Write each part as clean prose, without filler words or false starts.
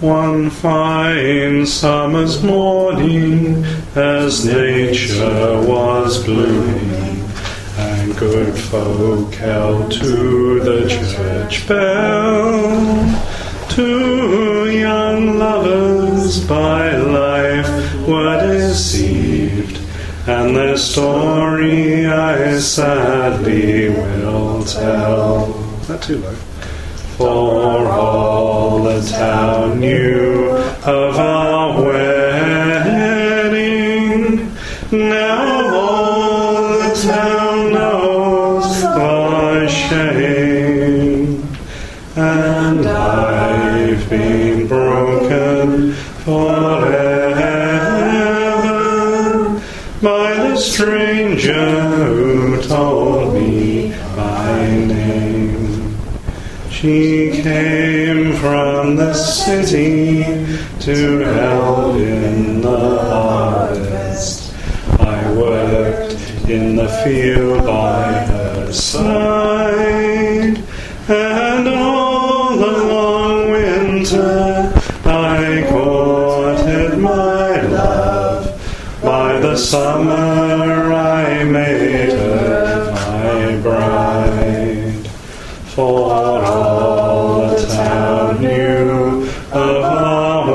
One fine summer's morning, as nature was blooming, and good folk held to the church bell, two young lovers by life were deceived, and their story I sadly will tell. Is that too low? For all the town knew of our wedding, now all the town knows our shame, and I've been broken forever by the stranger who told me my name. She came from the city to help in the harvest. I worked in the field by her side, and all the long winter I courted my love. By the summer I made her my bride. For all the town knew of our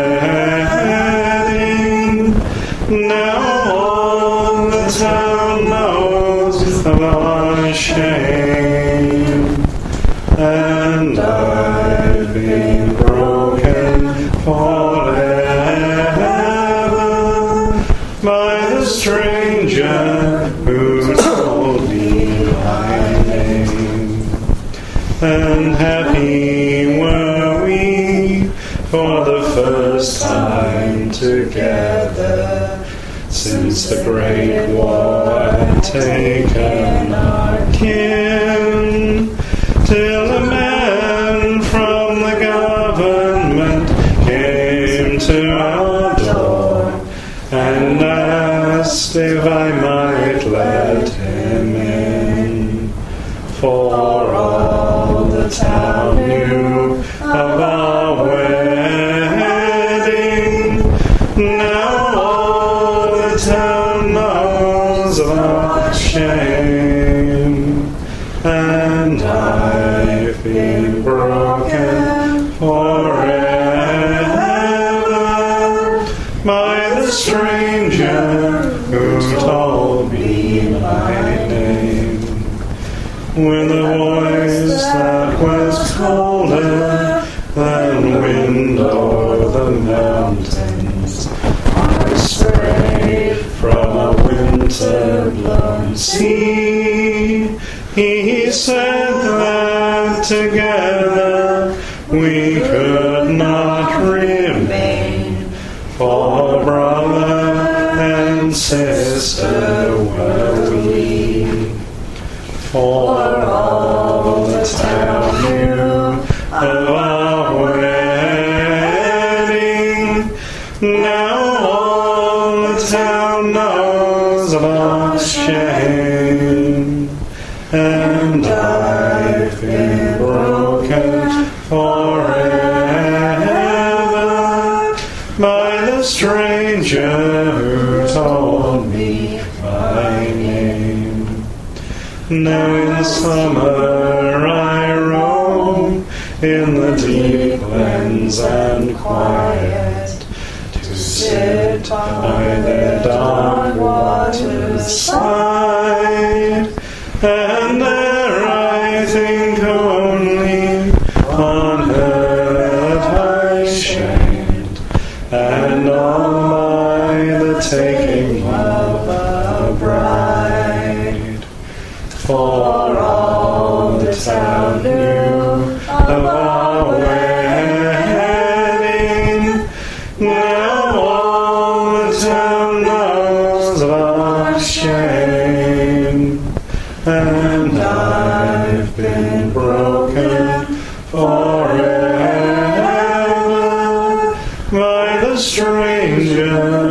wedding, now all the town knows of our shame, and I've been broken forever by the stranger who told me my name. And happy were we for the first time together, since the great war had taken our kin, till a man from the government came to our door and asked if I might let him in. For all the town knew of our wedding, now all the town knows of our shame, and I've been broken forever by the stranger who told me my name. With a voice that was colder than wind over the mountains, I sprayed from a winter-blown sea. He said that together we could not remain, for brother and sister were we. For all the town knew of our wedding, now all the town knows of our shame, and I've been broken forever by the stranger who told me my name. Now in summer I roam in the deep glens and quiet, to sit by the dark water's side, and there I think only on her I shamed, and on by the taking of a bride. For all the town knew of our wedding, now all the town knows of our shame, and I've been broken forever by the stranger